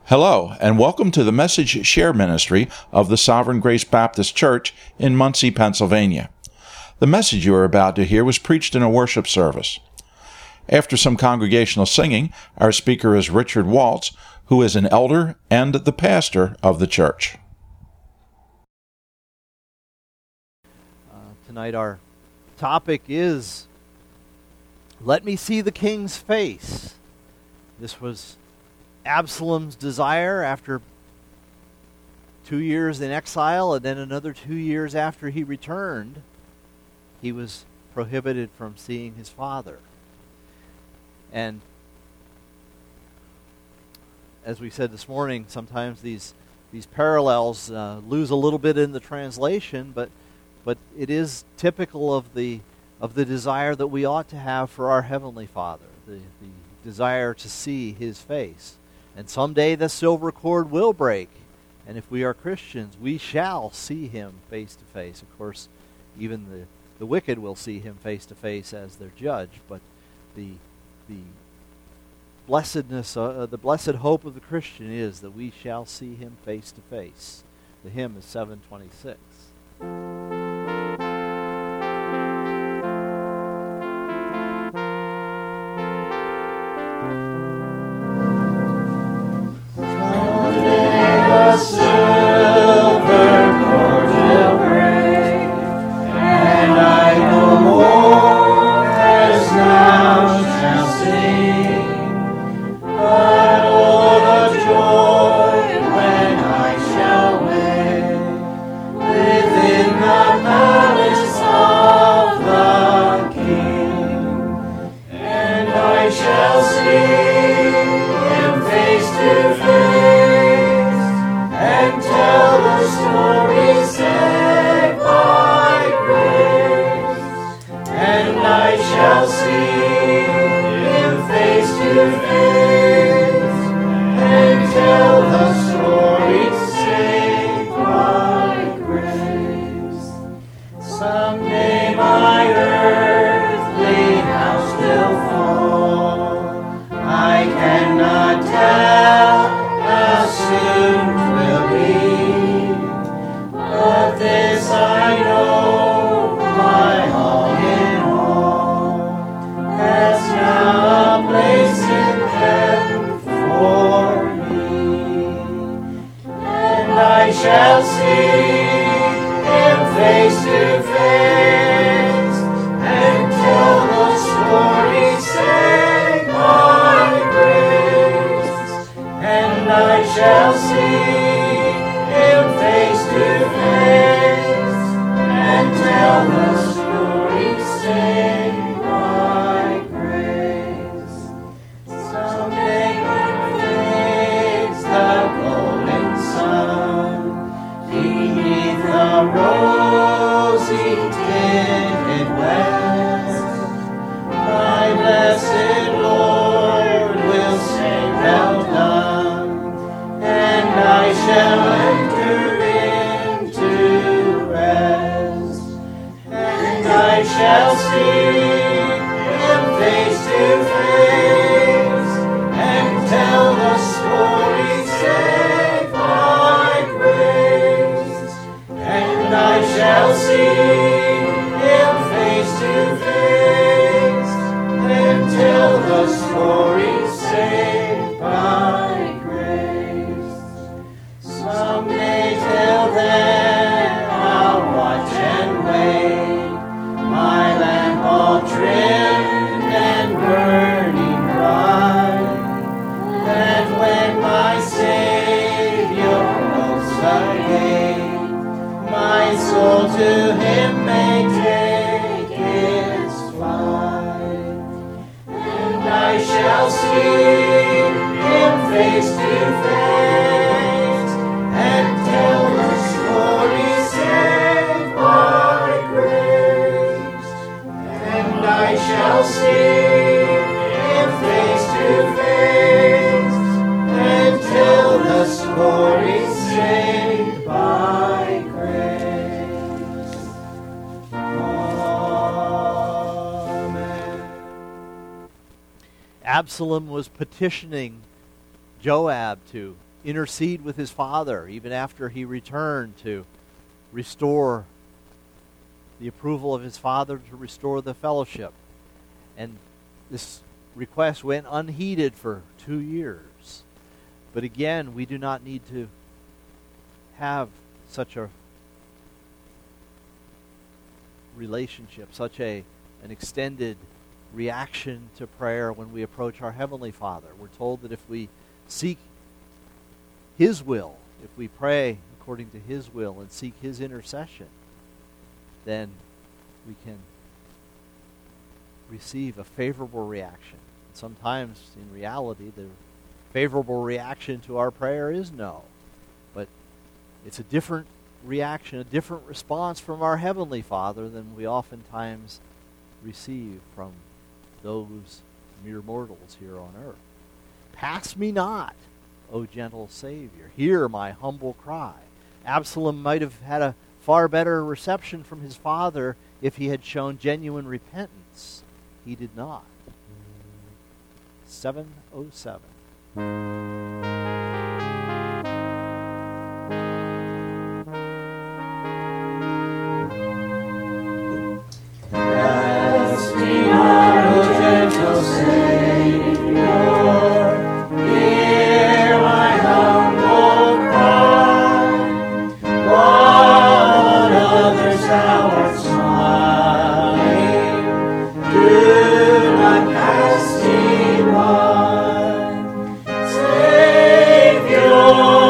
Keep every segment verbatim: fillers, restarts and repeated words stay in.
Hello, and welcome to the Message Share Ministry of the Sovereign Grace Baptist Church in Muncie, Pennsylvania. The message you are about to hear was preached in a worship service. After some congregational singing, our speaker is Richard Waltz, who is an elder and the pastor of the church. Uh, tonight our topic is, Let Me See the King's Face. This was Absalom's desire after two years in exile, and then another two years after he returned, he was prohibited from seeing his father. And as we said this morning, sometimes these these parallels uh, lose a little bit in the translation, but but it is typical of the of the desire that we ought to have for our Heavenly Father, the, the desire to see His face. And someday the silver cord will break, and if we are Christians, we shall see Him face to face. Of course, even the, the wicked will see Him face to face as their judge, but the the blessedness, uh, the blessed hope of the Christian is that we shall see Him face to face. The hymn is seven twenty-six. Absalom was petitioning Joab to intercede with his Father even after he returned to restore the approval of his Father, to restore the fellowship. And this request went unheeded for two years. But again, we do not need to have such a relationship, such a an extended reaction to prayer when we approach our Heavenly Father. We're told that if we seek His will, if we pray according to His will and seek His intercession, then we can receive a favorable reaction. Sometimes, in reality, the favorable reaction to our prayer is no. But it's a different reaction, a different response from our Heavenly Father than we oftentimes receive from those mere mortals here on earth. Pass me not, O gentle Savior. Hear my humble cry. Absalom might have had a far better reception from his father if he had shown genuine repentance. He did not. seven oh seven. Pass me not, O gentle Savior, hear my humble cry. While on others thou art smiling, do not pass me by. Savior,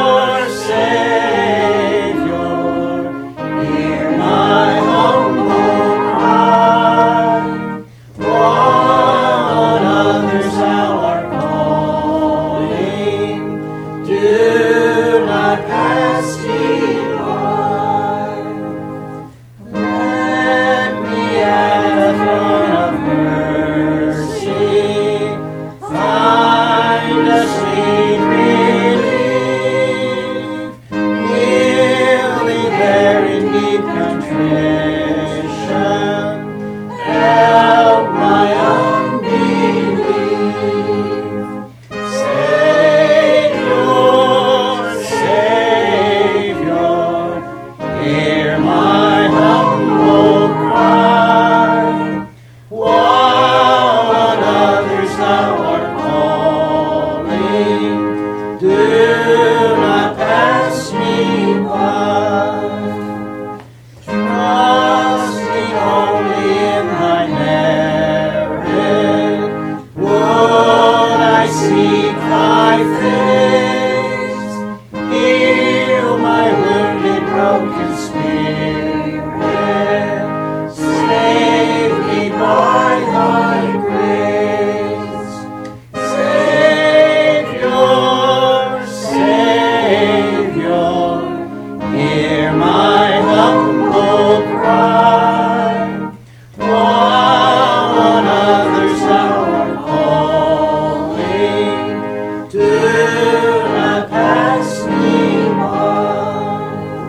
Savior, hear my humble cry. While on others thou art calling, do not pass me by. Let me at the throne of mercy find a sweet relief. Kneeling there in deep contrition, help my unbelief. Savior, Savior, hear my humble cry. While on others thou art calling, do not pass me by. Trusting only in thy merit, would I seek thy face. Heal my wounded, broken spirit. Save me by thy grace. Savior, Savior, hear my humble cry. While on others thou art calling, do not pass me by.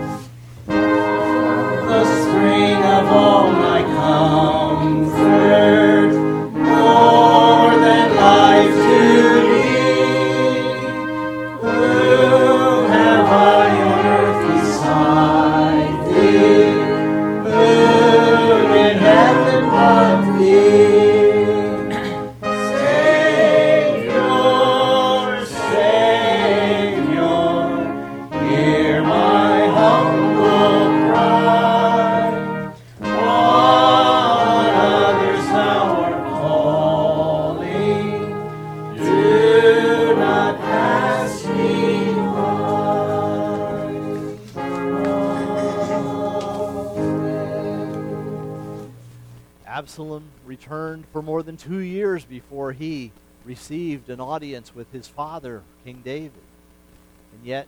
The spring of all my comfort, more than life to me. Who have I on earth beside thee? Who in heaven but thee? Savior, Savior, hear my humble cry. While on others thou art calling, do not pass me by. Absalom returned for more than two years before he received an audience with his father, King David. And yet,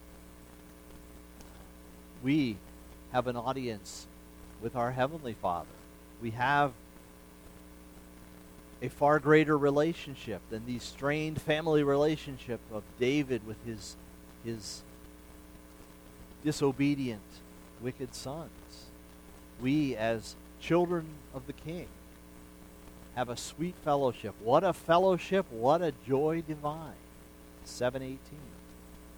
we have an audience with our Heavenly Father. We have a far greater relationship than the strained family relationship of David with his, his disobedient, wicked sons. We, as children of the King, have a sweet fellowship. What a fellowship, what a joy divine. seven eighteen.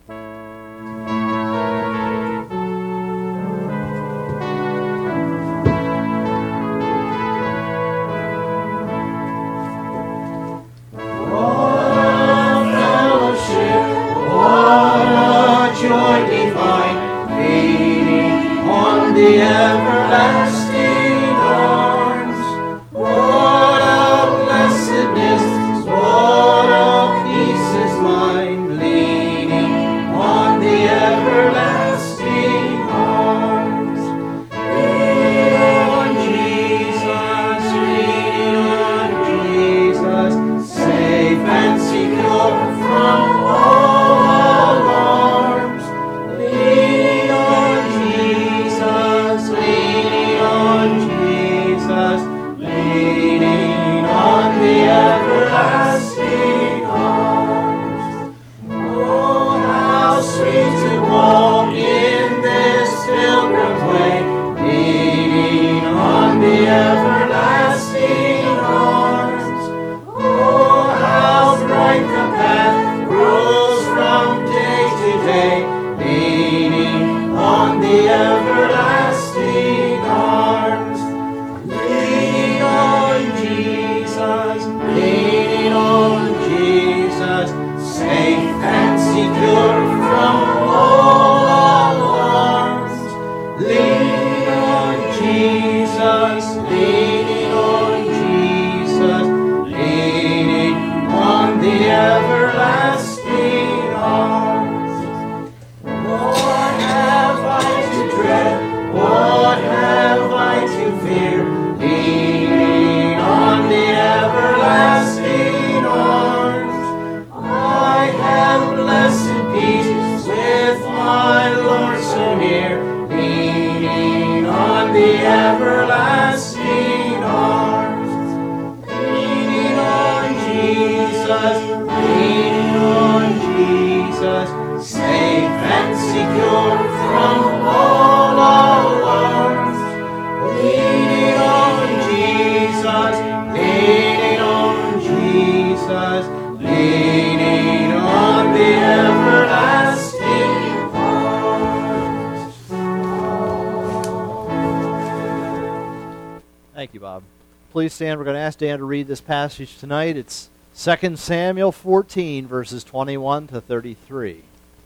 Please stand. We're going to ask Dan to read this passage tonight. It's Second Samuel fourteen, verses twenty-one to thirty-three.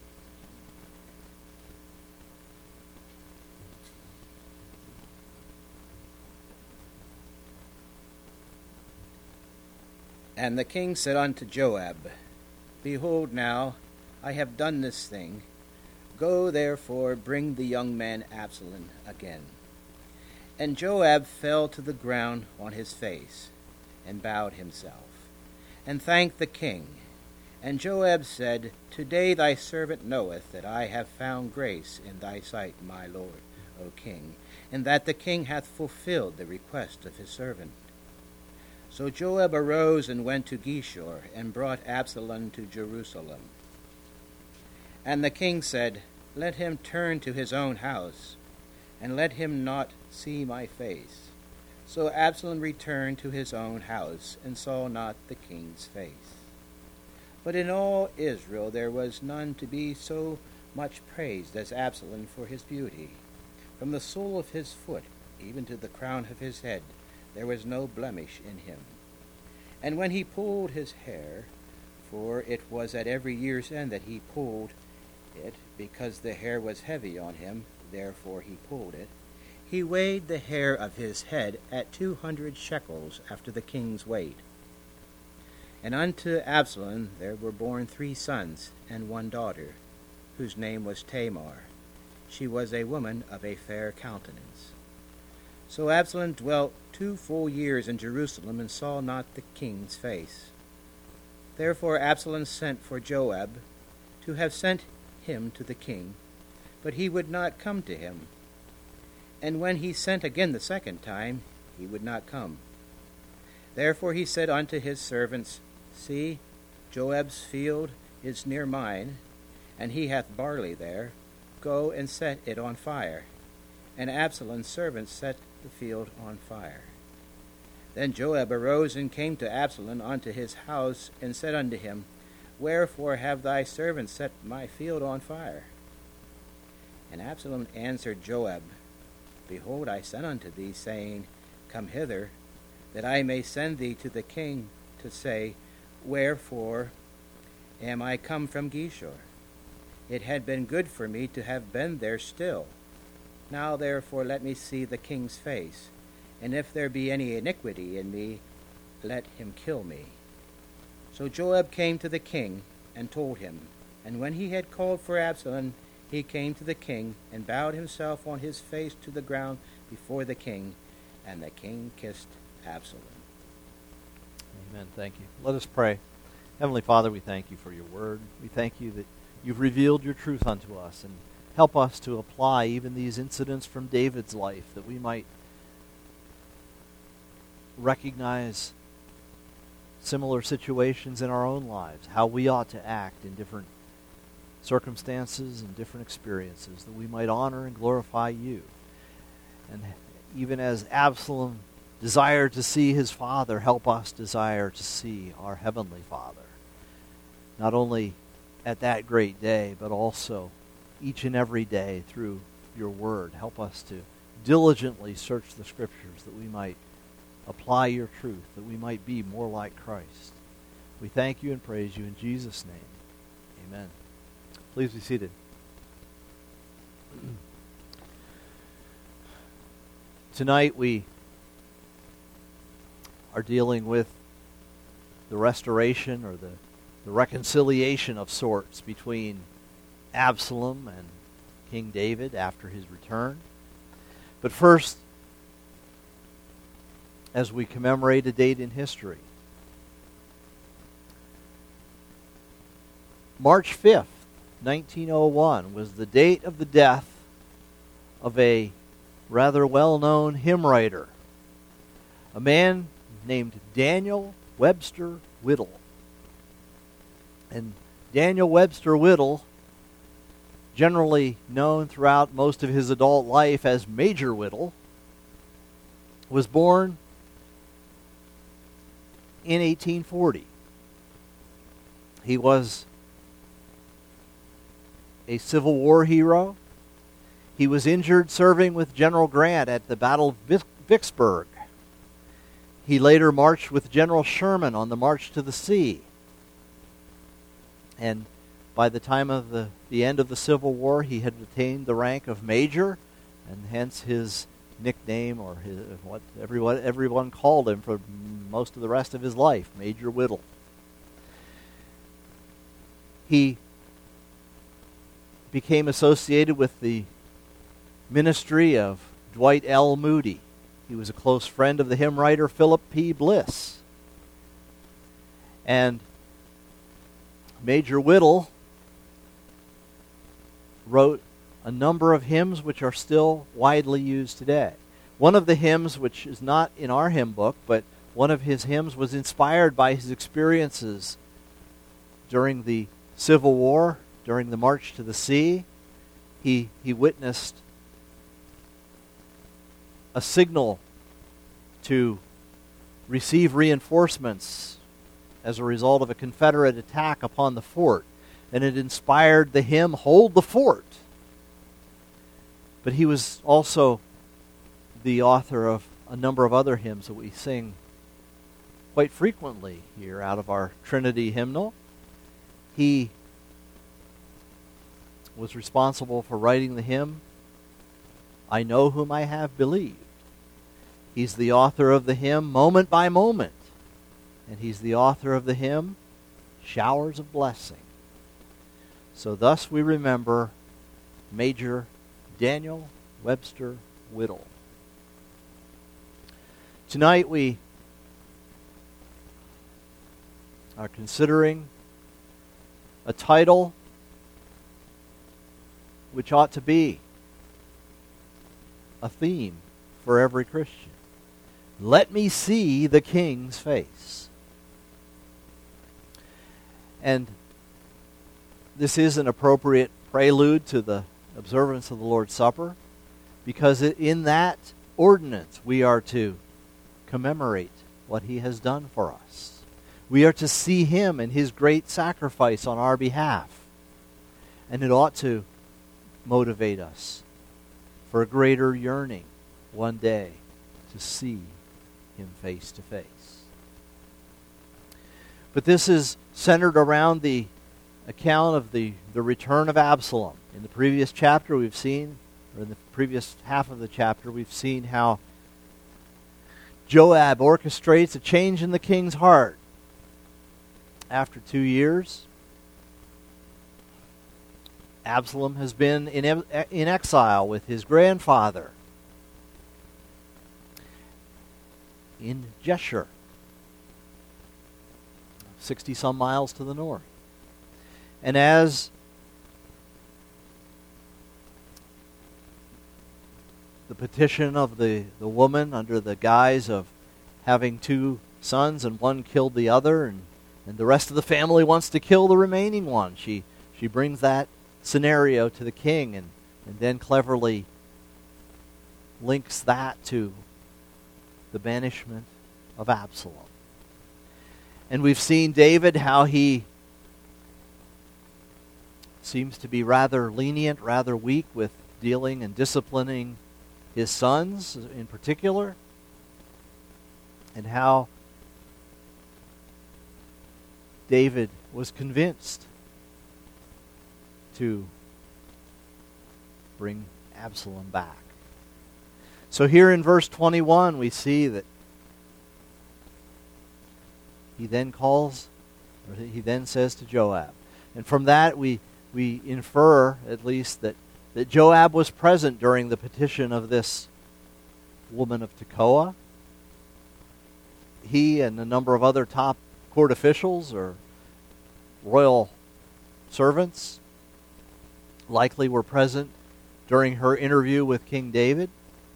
And the king said unto Joab, Behold now, I have done this thing. Go therefore, bring the young man Absalom again. And Joab fell to the ground on his face, and bowed himself, and thanked the king. And Joab said, Today thy servant knoweth that I have found grace in thy sight, my lord, O king, and that the king hath fulfilled the request of his servant. So Joab arose and went to Geshur, and brought Absalom to Jerusalem. And the king said, Let him turn to his own house, and let him not see my face. So Absalom returned to his own house, and saw not the king's face. But in all Israel there was none to be so much praised as Absalom for his beauty. From the sole of his foot even to the crown of his head there was no blemish in him. And when he pulled his hair, for it was at every year's end that he pulled it, because the hair was heavy on him, therefore he pulled it, he weighed the hair of his head at two hundred shekels after the king's weight. And unto Absalom there were born three sons and one daughter, whose name was Tamar. She was a woman of a fair countenance. So Absalom dwelt two full years in Jerusalem, and saw not the king's face. Therefore Absalom sent for Joab, to have sent him to the king, but he would not come to him. And when he sent again the second time, he would not come. Therefore he said unto his servants, See, Joab's field is near mine, and he hath barley there. Go and set it on fire. And Absalom's servants set the field on fire. Then Joab arose and came to Absalom unto his house, and said unto him, Wherefore have thy servants set my field on fire? And Absalom answered Joab, Behold, I sent unto thee, saying, Come hither, that I may send thee to the king to say, Wherefore am I come from Geshur? It had been good for me to have been there still. Now therefore let me see the king's face, and if there be any iniquity in me, let him kill me. So Joab came to the king, and told him. And when he had called for Absalom, he came to the king, and bowed himself on his face to the ground before the king, and the king kissed Absalom. Amen. Thank you. Let us pray. Heavenly Father, we thank you for your word. We thank you that you've revealed your truth unto us, and help us to apply even these incidents from David's life, that we might recognize similar situations in our own lives, how we ought to act in different circumstances and different experiences, that we might honor and glorify you. And even as Absalom desired to see his father, help us desire to see our heavenly Father, not only at that great day, but also each and every day through your word. Help us to diligently search the Scriptures, that we might apply your truth, that we might be more like Christ. We thank you and praise you in Jesus' name. Amen. Please be seated. Tonight we are dealing with the restoration or the, the reconciliation of sorts between Absalom and King David after his return. But first, as we commemorate a date in history, March fifth, nineteen oh one was the date of the death of a rather well-known hymn writer, a man named Daniel Webster Whittle. And Daniel Webster Whittle, generally known throughout most of his adult life as Major Whittle, was born in eighteen forty. He was a Civil War hero. He was injured serving with General Grant at the Battle of Vicksburg. He later marched with General Sherman on the March to the Sea. And by the time of the, the end of the Civil War, he had attained the rank of Major, and hence his nickname, or his, what everyone, everyone called him for most of the rest of his life, Major Whittle. He became associated with the ministry of Dwight L. Moody. He was a close friend of the hymn writer Philip P. Bliss. And Major Whittle wrote a number of hymns which are still widely used today. One of the hymns, which is not in our hymn book, but one of his hymns was inspired by his experiences during the Civil War, during the March to the Sea. He, he witnessed a signal to receive reinforcements as a result of a Confederate attack upon the fort. And it inspired the hymn, Hold the Fort. But he was also the author of a number of other hymns that we sing quite frequently here out of our Trinity hymnal. He was responsible for writing the hymn, I Know Whom I Have Believed. He's the author of the hymn, Moment by Moment. And he's the author of the hymn, Showers of Blessing. So thus we remember Major Daniel Webster Whittle. Tonight we are considering a title which ought to be a theme for every Christian. Let me see the King's face. And this is an appropriate prelude to the observance of the Lord's Supper, because in that ordinance we are to commemorate what he has done for us. We are to see him and his great sacrifice on our behalf. And it ought to motivate us for a greater yearning one day to see him face to face. But this is centered around the account of the, the return of Absalom. In the previous chapter we've seen, or in the previous half of the chapter, we've seen how Joab orchestrates a change in the king's heart. After two years, Absalom has been in, in exile with his grandfather in Jeshurun, sixty some miles to the north. And as the petition of the, the woman under the guise of having two sons and one killed the other, and, and the rest of the family wants to kill the remaining one, she, she brings that scenario to the king and, and then cleverly links that to the banishment of Absalom. And we've seen David, how he seems to be rather lenient, rather weak with dealing and disciplining his sons in particular, and how David was convinced to bring Absalom back. So here in verse twenty-one we see that he then calls, or he then says to Joab. And from that we we infer, at least, that, that Joab was present during the petition of this woman of Tekoa. He and a number of other top court officials or royal servants likely were present during her interview with King David.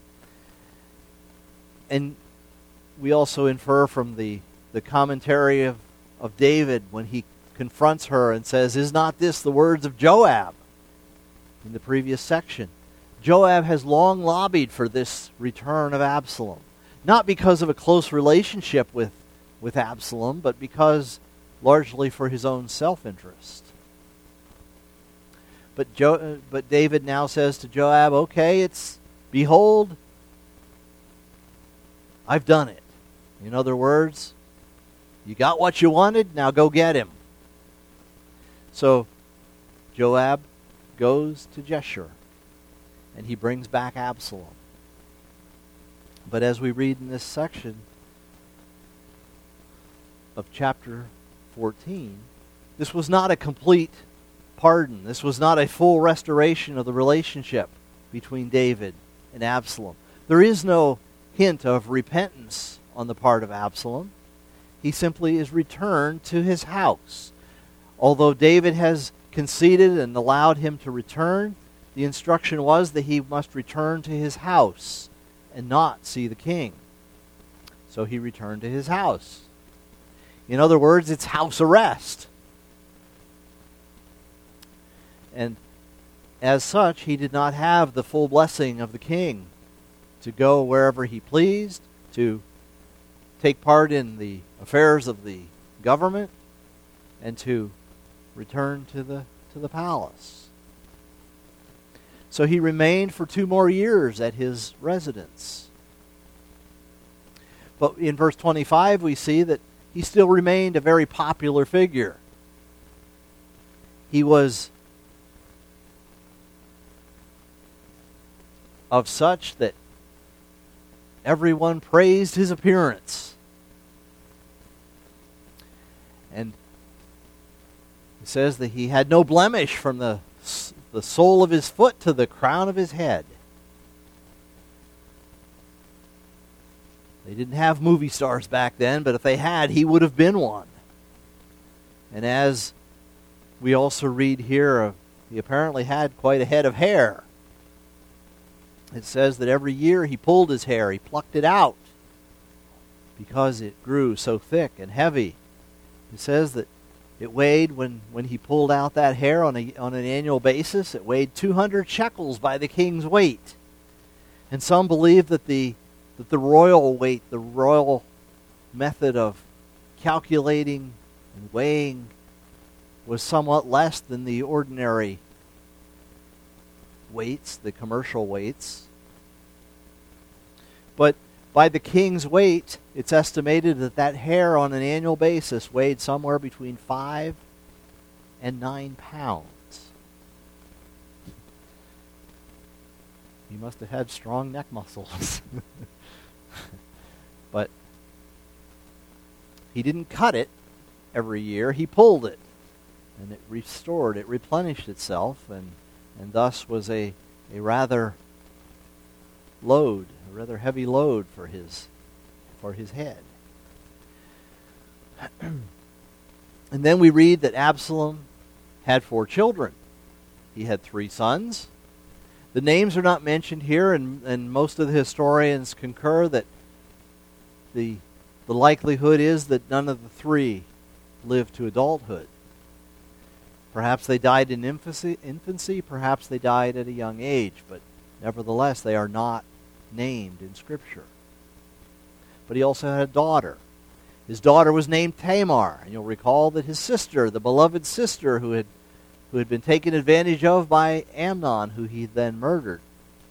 And we also infer from the, the commentary of, of David when he confronts her and says, "Is not this the words of Joab?" In the previous section. Joab has long lobbied for this return of Absalom. Not because of a close relationship with, with Absalom, but because largely for his own self-interest. But jo- but David now says to Joab, okay, it's, behold, I've done it. In other words, you got what you wanted, now go get him. So Joab goes to Jeshurun, and he brings back Absalom. But as we read in this section of chapter fourteen, this was not a complete pardon. This was not a full restoration of the relationship between David and Absalom. There is no hint of repentance on the part of Absalom. He simply is returned to his house. Although David has conceded and allowed him to return, the instruction was that he must return to his house and not see the king. So he returned to his house. In other words, it's house arrest. And as such, he did not have the full blessing of the king to go wherever he pleased, to take part in the affairs of the government, and to return to the to the palace. So he remained for two more years at his residence. But in verse twenty-five we see that he still remained a very popular figure. He was of such that everyone praised his appearance. And it says that he had no blemish from the, the sole of his foot to the crown of his head. They didn't have movie stars back then, but if they had, he would have been one. And as we also read here, uh, he apparently had quite a head of hair. It says that every year he pulled his hair, he plucked it out because it grew so thick and heavy. It says that it weighed, when, when he pulled out that hair on a on an annual basis, it weighed two hundred shekels by the king's weight. And some believe that the that the royal weight, the royal method of calculating and weighing was somewhat less than the ordinary weights, the commercial weights. But by the king's weight, it's estimated that that hair on an annual basis weighed somewhere between five and nine pounds. He must have had strong neck muscles. But he didn't cut it every year. He pulled it, and it restored, it replenished itself, and, and thus was a, a rather load, a rather heavy load for his, for his head. And then we read that Absalom had four children. He had three sons. The names are not mentioned here, and, and most of the historians concur that the, the likelihood is that none of the three lived to adulthood. Perhaps they died in infancy, infancy, perhaps they died at a young age, but nevertheless they are not named in Scripture. But he also had a daughter. His daughter was named Tamar, and you'll recall that his sister, the beloved sister who had who had been taken advantage of by Amnon, who he then murdered,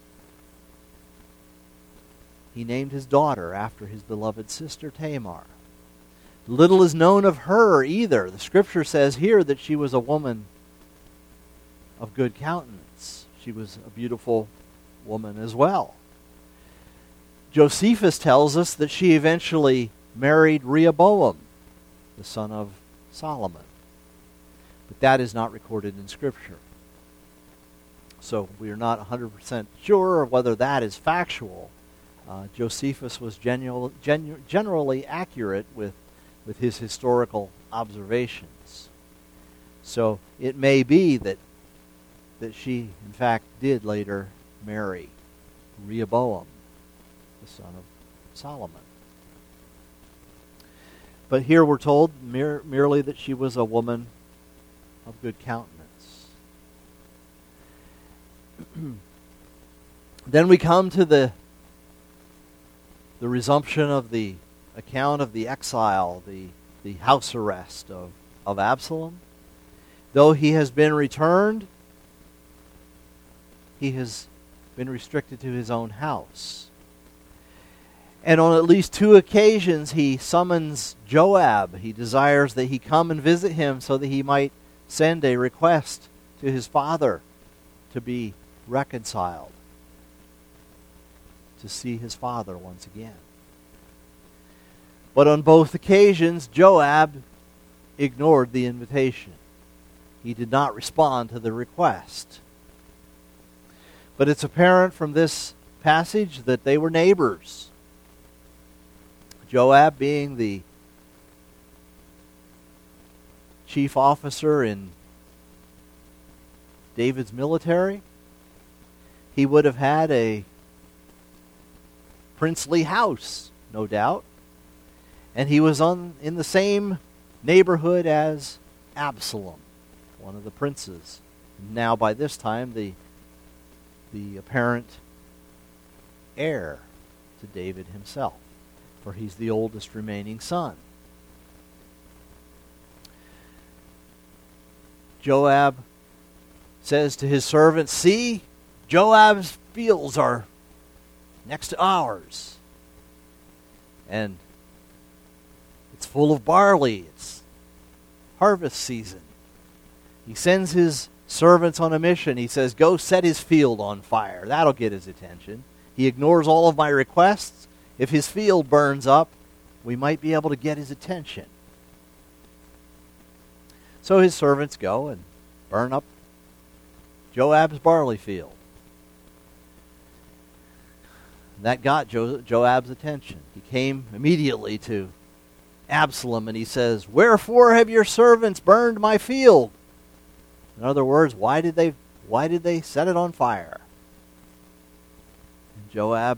he named his daughter after his beloved sister Tamar. Little is known of her either. The Scripture says here that she was a woman of good countenance. She was a beautiful woman as well. Josephus tells us that she eventually married Rehoboam, the son of Solomon. But that is not recorded in Scripture. So we are not one hundred percent sure of whether that is factual. Uh, Josephus was genu- genu- generally accurate with, with his historical observations. So it may be that, that she, in fact, did later marry Rehoboam, the son of Solomon. But here we're told mere, merely that she was a woman of good countenance. Then we come to the the resumption of the account of the exile, the, the house arrest of, of Absalom. Though he has been returned, he has been restricted to his own house. And on at least two occasions he summons Joab. He desires that he come and visit him so that he might send a request to his father to be reconciled, to see his father once again. But on both occasions, Joab ignored the invitation. He did not respond to the request. But it's apparent from this passage that they were neighbors. Joab being the chief officer in David's military, he would have had a princely house, no doubt. And he was on in the same neighborhood as Absalom, one of the princes. Now by this time the the apparent heir to David himself, for he's the oldest remaining son. Joab says to his servants, "See, Joab's fields are next to ours. And it's full of barley. It's harvest season." He sends his servants on a mission. He says, "Go set his field on fire." That'll get his attention. He ignores all of my requests. If his field burns up, we might be able to get his attention. So his servants go and burn up Joab's barley field. That got jo- Joab's attention. He came immediately to Absalom and he says, "Wherefore have your servants burned my field?" In other words, why did they why did they set it on fire? And Joab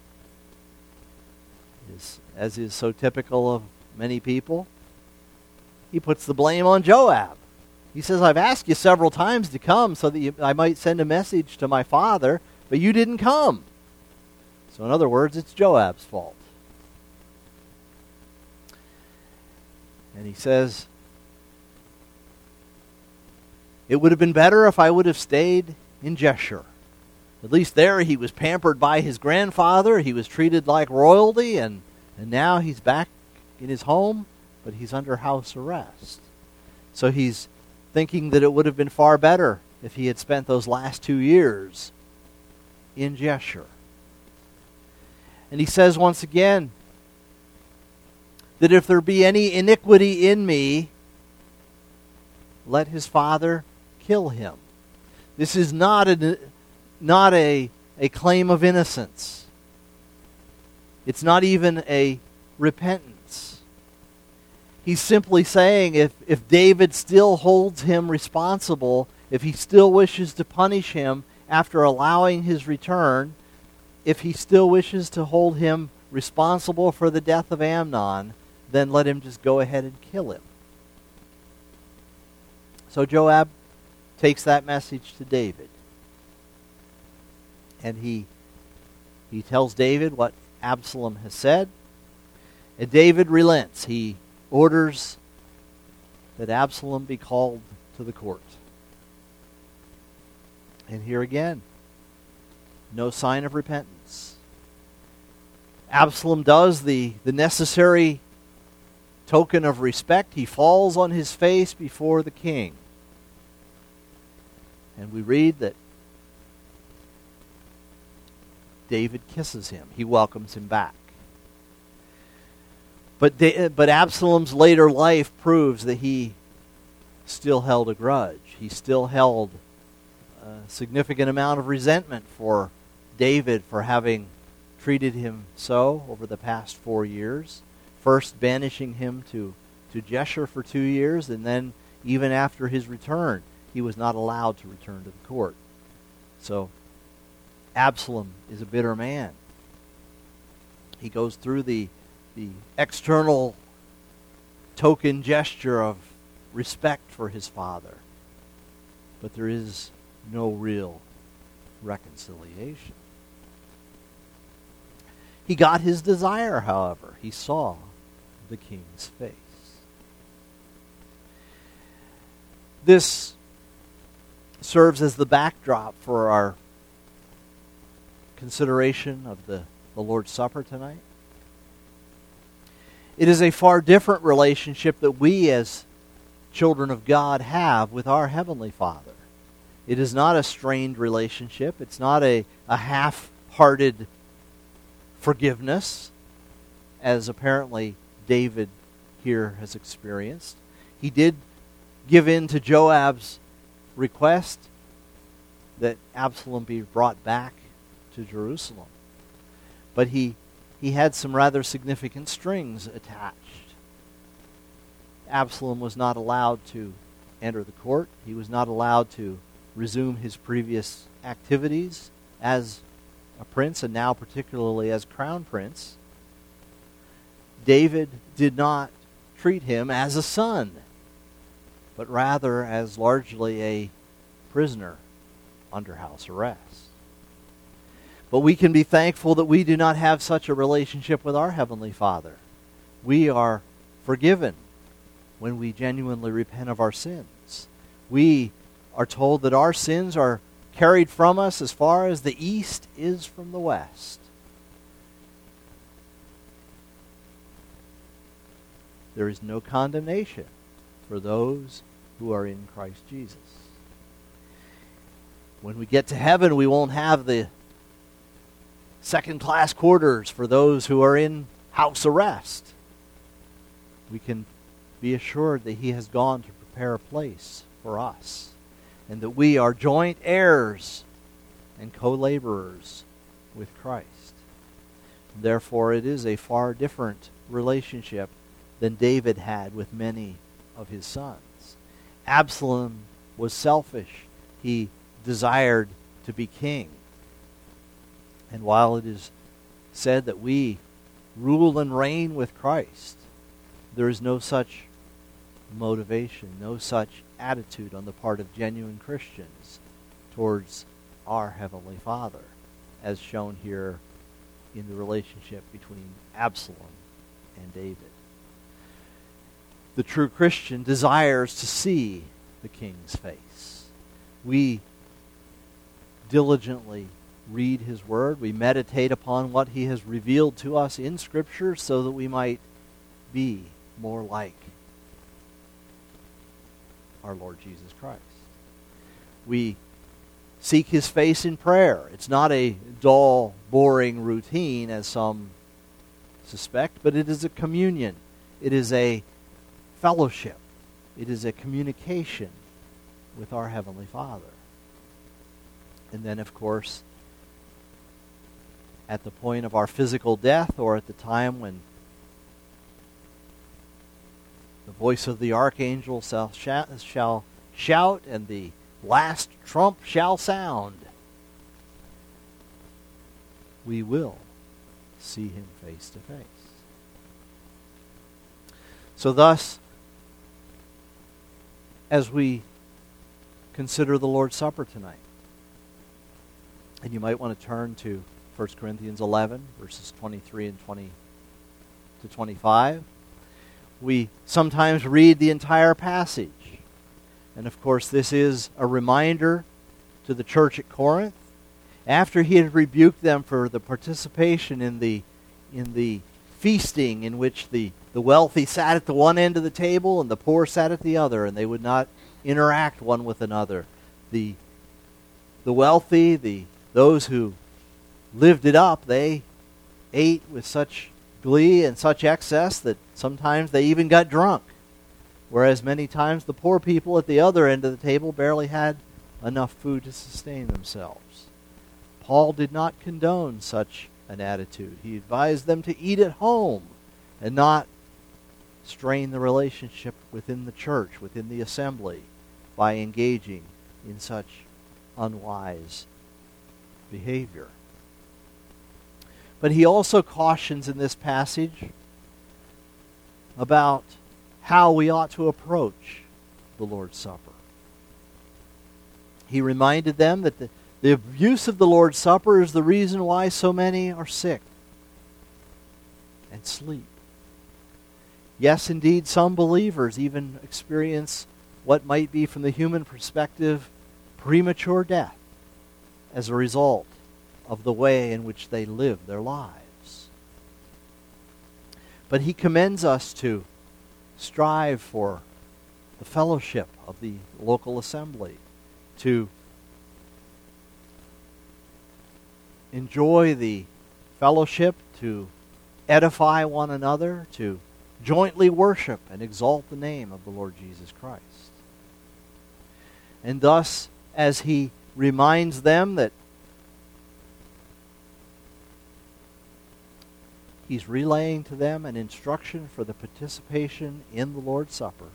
is, as is so typical of many people, he puts the blame on Joab. He says, "I've asked you several times to come so that you, I might send a message to my father, but you didn't come." So in other words, it's Joab's fault. And he says, it would have been better if I would have stayed in Jeshurun. At least there he was pampered by his grandfather. He was treated like royalty, and, and now he's back in his home, but he's under house arrest. So he's thinking that it would have been far better if he had spent those last two years in Jeshurun. And he says once again that if there be any iniquity in me, let his father kill him. This is not a, not a, a claim of innocence. It's not even a repentance. He's simply saying if, if David still holds him responsible, if he still wishes to punish him after allowing his return, if he still wishes to hold him responsible for the death of Amnon, then let him just go ahead and kill him. So Joab takes that message to David. And he, he tells David what Absalom has said. And David relents. He orders that Absalom be called to the court. And here again, no sign of repentance. Absalom does the, the necessary token of respect. He falls on his face before the king. And we read that David kisses him. He welcomes him back. But, da- but Absalom's later life proves that he still held a grudge. He still held a significant amount of resentment for David for having treated him so over the past four years. First banishing him to, to Jeshurun for two years, and then even after his return, he was not allowed to return to the court. So Absalom is a bitter man. He goes through the, the external token gesture of respect for his father, but there is no real reconciliation. He got his desire, however. He saw the king's face. This serves as the backdrop for our consideration of the, the Lord's Supper tonight. It is a far different relationship that we as children of God have with our Heavenly Father. It is not a strained relationship. It's not a, a half-hearted forgiveness, as apparently David here has experienced. He did give in to Joab's request that Absalom be brought back to Jerusalem. But he, he had some rather significant strings attached. Absalom was not allowed to enter the court. He was not allowed to resume his previous activities as a prince, and now particularly as crown prince. David did not treat him as a son, but rather as largely a prisoner under house arrest. But we can be thankful that we do not have such a relationship with our Heavenly Father. We are forgiven when we genuinely repent of our sins. We are told that our sins are carried from us as far as the east is from the west. There is no condemnation for those who are in Christ Jesus. When we get to heaven, we won't have the second-class quarters for those who are in house arrest. We can be assured that He has gone to prepare a place for us, and that we are joint heirs and co-laborers with Christ. Therefore, it is a far different relationship than David had with many of his sons. Absalom was selfish. He desired to be king. And while it is said that we rule and reign with Christ, there is no such motivation, no such attitude on the part of genuine Christians towards our Heavenly Father, as shown here in the relationship between Absalom and David. the true Christian desires to see the King's face. We diligently read his word. We meditate upon what he has revealed to us in Scripture so that we might be more like our Lord Jesus Christ. We seek his face in prayer. It's not a dull, boring routine as some suspect, but it is a communion. It is a fellowship. It is a communication with our Heavenly Father. And then, of course, at the point of our physical death, or at the time when the voice of the archangel shall shout and the last trump shall sound, we will see him face to face. So thus, as we consider the Lord's Supper tonight, and you might want to turn to First Corinthians eleven, verses twenty-three and twenty to twenty-five. We sometimes read the entire passage. And of course, this is a reminder to the church at Corinth. After he had rebuked them for the participation in the in the feasting in which the, the wealthy sat at the one end of the table and the poor sat at the other, and they would not interact one with another. The the wealthy, the those who lived it up, they ate with such glee and such excess that sometimes they even got drunk. Whereas many times the poor people at the other end of the table barely had enough food to sustain themselves. Paul did not condone such an attitude. He advised them to eat at home and not strain the relationship within the church, within the assembly, by engaging in such unwise behavior. But he also cautions in this passage about how we ought to approach the Lord's Supper. He reminded them that the, the abuse of the Lord's Supper is the reason why so many are sick and sleep. Yes, indeed, some believers even experience what might be, from the human perspective, premature death as a result of the way in which they live their lives. But he commends us to strive for the fellowship of the local assembly, to enjoy the fellowship, to edify one another, to jointly worship and exalt the name of the Lord Jesus Christ. And thus, as he reminds them that he's relaying to them an instruction for the participation in the Lord's Supper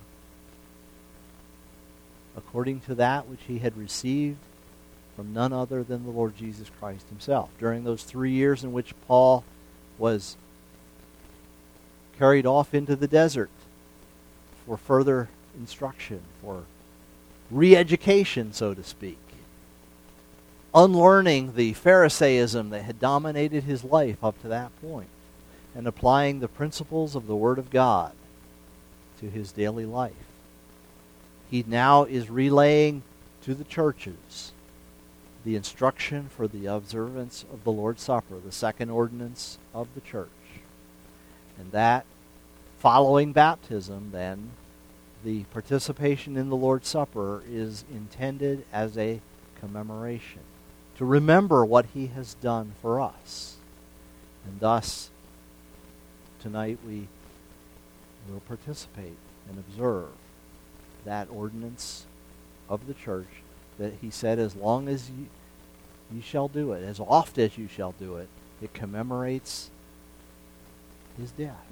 according to that which he had received from none other than the Lord Jesus Christ himself. During those three years in which Paul was carried off into the desert for further instruction, for re-education, so to speak, unlearning the Pharisaism that had dominated his life up to that point, and applying the principles of the Word of God to his daily life. He now is relaying to the churches the instruction for the observance of the Lord's Supper, the second ordinance of the church. And that, following baptism, then, the participation in the Lord's Supper is intended as a commemoration, to remember what he has done for us. And thus, tonight we will participate and observe that ordinance of the church that he said, as long as you, you shall do it, as oft as you shall do it, it commemorates his death.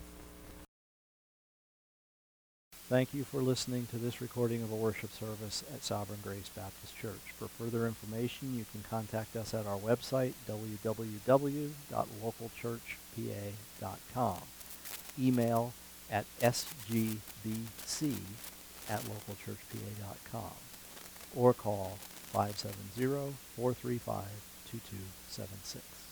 Thank you for listening to this recording of a worship service at Sovereign Grace Baptist Church. For further information, you can contact us at our website, w w w dot local church p a dot com. Email at s g b c at local church p a dot com. Or call five seven zero, four three five, two two seven six.